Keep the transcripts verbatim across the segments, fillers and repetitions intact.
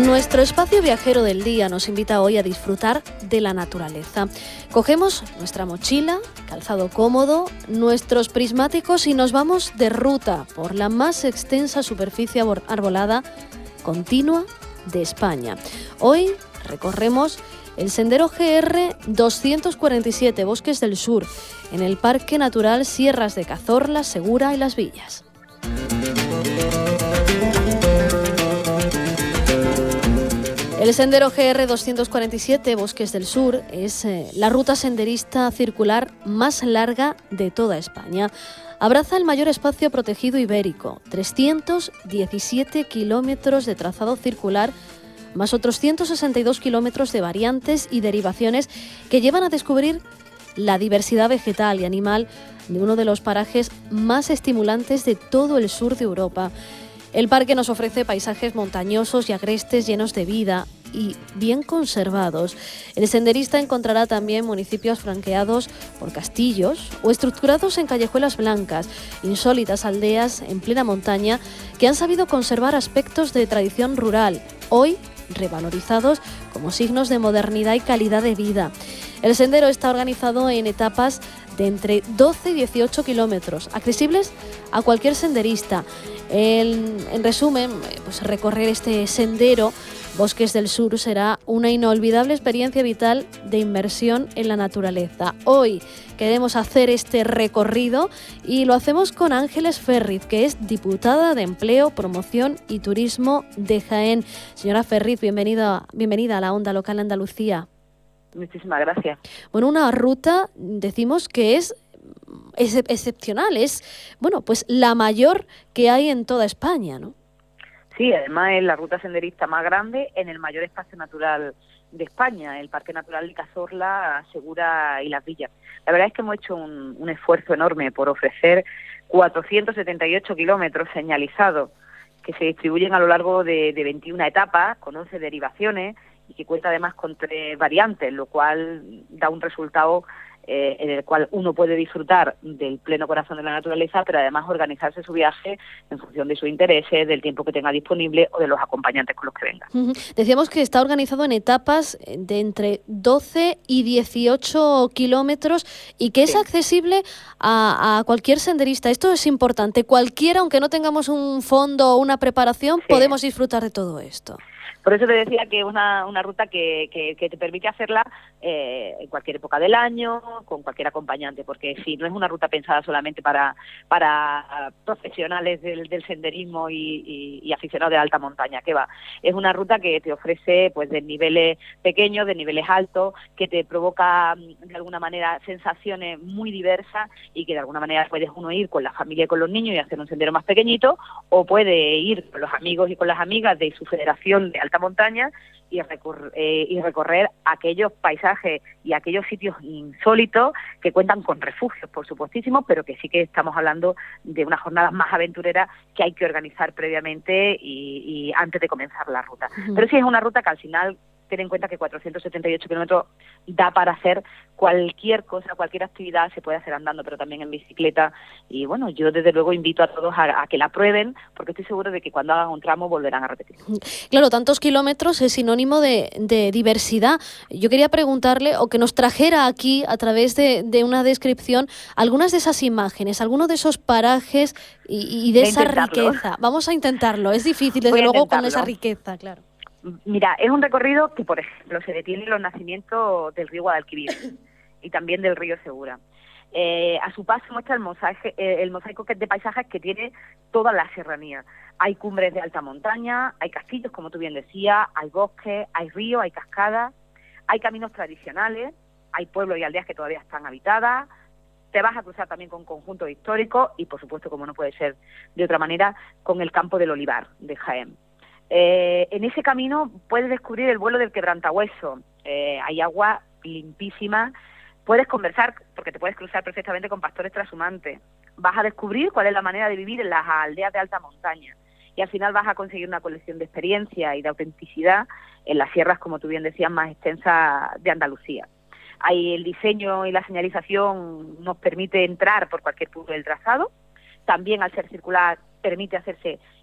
Nuestro espacio viajero del día nos invita hoy a disfrutar de la naturaleza. Cogemos nuestra mochila, calzado cómodo, nuestros prismáticos y nos vamos de ruta por la más extensa superficie arbolada continua de España. Hoy recorremos el sendero G R doscientos cuarenta y siete Bosques del Sur, en el Parque Natural Sierras de Cazorla, Segura y Las Villas. El sendero G R doscientos cuarenta y siete Bosques del Sur es eh, la ruta senderista circular más larga de toda España. Abraza el mayor espacio protegido ibérico, trescientos diecisiete kilómetros de trazado circular, más otros ciento sesenta y dos kilómetros de variantes y derivaciones que llevan a descubrir la diversidad vegetal y animal de uno de los parajes más estimulantes de todo el sur de Europa. El parque nos ofrece paisajes montañosos y agrestes llenos de vida y bien conservados. El senderista encontrará también municipios franqueados por castillos o estructurados en callejuelas blancas, insólitas aldeas en plena montaña que han sabido conservar aspectos de tradición rural, hoy revalorizados como signos de modernidad y calidad de vida. El sendero está organizado en etapas de entre doce y dieciocho kilómetros, accesibles a cualquier senderista. En, en resumen, pues recorrer este sendero Bosques del Sur será una inolvidable experiencia vital de inmersión en la naturaleza. Hoy queremos hacer este recorrido y lo hacemos con Ángeles Ferriz, que es diputada de Empleo, Promoción y Turismo de Jaén. Señora Ferriz, bienvenida, bienvenida a la Onda Local Andalucía. Muchísimas gracias. Bueno, una ruta, decimos que es Es excepcional, es, bueno, pues la mayor que hay en toda España, ¿no? Sí, además es la ruta senderista más grande en el mayor espacio natural de España, el Parque Natural de Cazorla, Segura y Las Villas. La verdad es que hemos hecho un, un esfuerzo enorme por ofrecer cuatrocientos setenta y ocho kilómetros señalizados que se distribuyen a lo largo de, de veintiuna etapas, con once derivaciones y que cuenta además con tres variantes, lo cual da un resultado Eh, en el cual uno puede disfrutar del pleno corazón de la naturaleza, pero además organizarse su viaje en función de sus intereses, del tiempo que tenga disponible o de los acompañantes con los que venga. Uh-huh. Decíamos que está organizado en etapas de entre doce y dieciocho kilómetros y que es sí. accesible a, a cualquier senderista. Esto es importante. Cualquiera, aunque no tengamos un fondo o una preparación, sí. podemos disfrutar de todo esto. Por eso te decía que es una, una ruta que, que, que te permite hacerla eh, en cualquier época del año, con cualquier acompañante, porque sí, no es una ruta pensada solamente para, para profesionales del, del senderismo y, y, y aficionados de alta montaña, que va. Es una ruta que te ofrece pues de niveles pequeños, de niveles altos, que te provoca de alguna manera sensaciones muy diversas y que de alguna manera puedes uno ir con la familia y con los niños y hacer un sendero más pequeñito, o puede ir con los amigos y con las amigas de su federación de alta montaña y, recor- eh, y recorrer aquellos paisajes y aquellos sitios insólitos que cuentan con refugios, por supuestísimo, pero que sí que estamos hablando de unas jornadas más aventureras que hay que organizar previamente y, y antes de comenzar la ruta. Uh-huh. Pero sí es una ruta que al final, ten en cuenta que cuatrocientos setenta y ocho kilómetros da para hacer cualquier cosa, cualquier actividad se puede hacer andando, pero también en bicicleta. Y bueno, yo desde luego invito a todos a, a que la prueben, porque estoy seguro de que cuando hagan un tramo volverán a repetir. Claro, tantos kilómetros es sinónimo de, de diversidad. Yo quería preguntarle, o que nos trajera aquí, a través de, de una descripción, algunas de esas imágenes, algunos de esos parajes y, y de, de esa intentarlo. riqueza. Vamos a intentarlo, es difícil, desde luego, con esa riqueza, claro. Mira, es un recorrido que, por ejemplo, se detiene en los nacimientos del río Guadalquivir y también del río Segura. Eh, a su paso muestra el mosaico, eh, el mosaico de paisajes que tiene toda la serranía. Hay cumbres de alta montaña, hay castillos, como tú bien decías, hay bosques, hay ríos, hay cascadas, hay caminos tradicionales, hay pueblos y aldeas que todavía están habitadas. Te vas a cruzar también con conjuntos históricos y, por supuesto, como no puede ser de otra manera, con el campo del olivar de Jaén. Eh, en ese camino puedes descubrir el vuelo del quebrantahueso, eh, hay agua limpísima, puedes conversar, porque te puedes cruzar perfectamente con pastores trashumantes, vas a descubrir cuál es la manera de vivir en las aldeas de alta montaña y al final vas a conseguir una colección de experiencia y de autenticidad en las sierras, como tú bien decías, más extensas de Andalucía. Ahí el diseño y la señalización nos permite entrar por cualquier punto del trazado, también al ser circular permite hacerse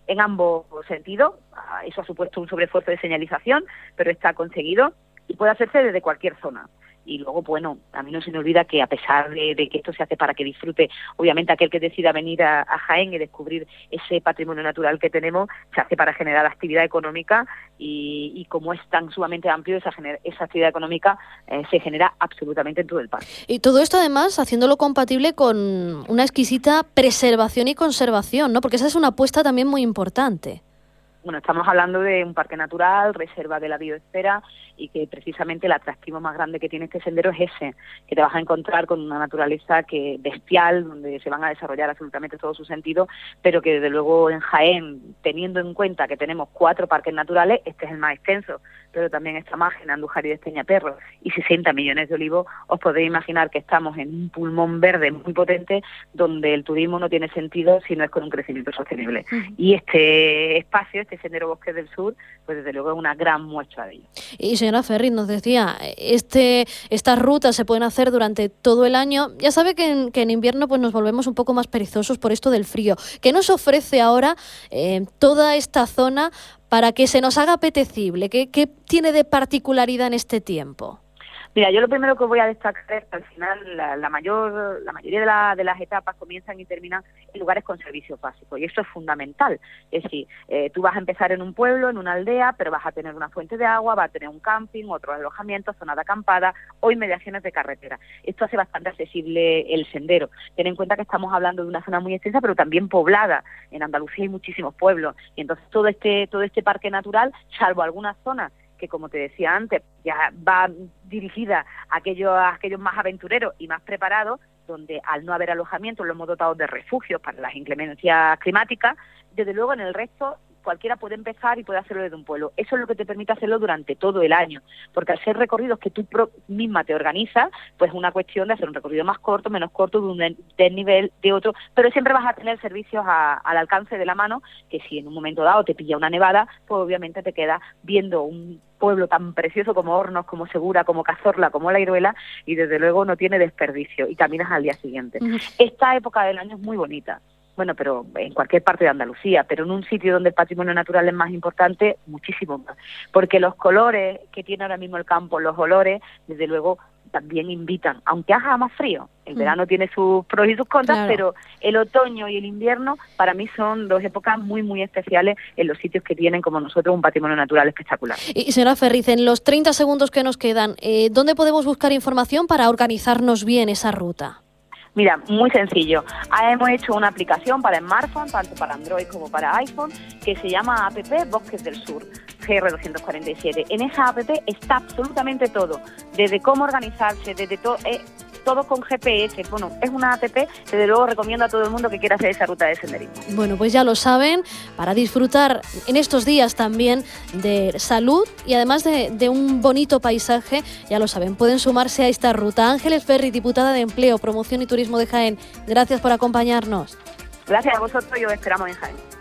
en ambos sentidos. Eso ha supuesto un sobreesfuerzo de señalización, pero está conseguido y puede hacerse desde cualquier zona. Y luego, bueno, a mí no se me olvida que a pesar de, de que esto se hace para que disfrute, obviamente, aquel que decida venir a, a Jaén y descubrir ese patrimonio natural que tenemos, se hace para generar actividad económica y, y como es tan sumamente amplio, esa, gener, esa actividad económica eh, se genera absolutamente en todo el parque. Y todo esto, además, haciéndolo compatible con una exquisita preservación y conservación, ¿no? Porque esa es una apuesta también muy importante. Bueno, estamos hablando de un parque natural, reserva de la biosfera, y que precisamente el atractivo más grande que tiene este sendero es ese, que te vas a encontrar con una naturaleza que bestial, donde se van a desarrollar absolutamente todos sus sentidos, pero que desde luego en Jaén, teniendo en cuenta que tenemos cuatro parques naturales, este es el más extenso, pero también está Mágena, Andújar y Despeñaperros, y sesenta millones de olivos, os podéis imaginar que estamos en un pulmón verde muy potente, donde el turismo no tiene sentido si no es con un crecimiento sostenible. Uh-huh. Y este espacio, este Sendero Bosques del Sur, pues desde luego es una gran muestra de ello. Y señora Ferriz nos decía, este, estas rutas se pueden hacer durante todo el año. Ya sabe que en, que en invierno pues nos volvemos un poco más perezosos por esto del frío. ¿Qué nos ofrece ahora eh, toda esta zona para que se nos haga apetecible? ¿Qué, qué tiene de particularidad en este tiempo? Mira, yo lo primero que voy a destacar es que al final la, la mayor la mayoría de, la, de las etapas comienzan y terminan en lugares con servicios básicos, y eso es fundamental. Es decir, eh, tú vas a empezar en un pueblo, en una aldea, pero vas a tener una fuente de agua, vas a tener un camping, otros alojamientos, zona de acampada o inmediaciones de carretera. Esto hace bastante accesible el sendero. Ten en cuenta que estamos hablando de una zona muy extensa, pero también poblada. En Andalucía hay muchísimos pueblos, y entonces todo este todo este parque natural, salvo algunas zonas que, como te decía antes, ya va dirigida a aquellos, a aquellos más aventureros y más preparados, donde al no haber alojamiento lo hemos dotado de refugios para las inclemencias climáticas. Desde luego en el resto cualquiera puede empezar y puede hacerlo desde un pueblo. Eso es lo que te permite hacerlo durante todo el año, porque al ser recorridos que tú pro, misma te organizas, pues es una cuestión de hacer un recorrido más corto, menos corto, de un desnivel, de otro, pero siempre vas a tener servicios a, al alcance de la mano, que si en un momento dado te pilla una nevada, pues obviamente te quedas viendo un pueblo tan precioso como Hornos, como Segura, como Cazorla, como La Iruela, y desde luego no tiene desperdicio, y caminas al día siguiente. Uh-huh. Esta época del año es muy bonita. Bueno, pero en cualquier parte de Andalucía, pero en un sitio donde el patrimonio natural es más importante, muchísimo más. Porque los colores que tiene ahora mismo el campo, los olores, desde luego también invitan, aunque haga más frío. El mm. verano tiene sus pros y sus contras, claro. Pero el otoño y el invierno para mí son dos épocas muy, muy especiales en los sitios que tienen, como nosotros, un patrimonio natural espectacular. Y señora Ferriz, en los treinta segundos que nos quedan, eh, ¿dónde podemos buscar información para organizarnos bien esa ruta? Mira, muy sencillo. Hemos hecho una aplicación para smartphone, tanto para Android como para iPhone, que se llama app Bosques del Sur, G R doscientos cuarenta y siete. En esa app está absolutamente todo, desde cómo organizarse, desde todo, eh, todo con G P S. Bueno, es una app que desde luego recomiendo a todo el mundo que quiera hacer esa ruta de senderismo. Bueno, pues ya lo saben, para disfrutar en estos días también de salud y además de, de un bonito paisaje, ya lo saben, pueden sumarse a esta ruta. Ángeles Ferriz, diputada de Empleo, Promoción y Turismo de Jaén, gracias por acompañarnos. Gracias a vosotros y os esperamos en Jaén.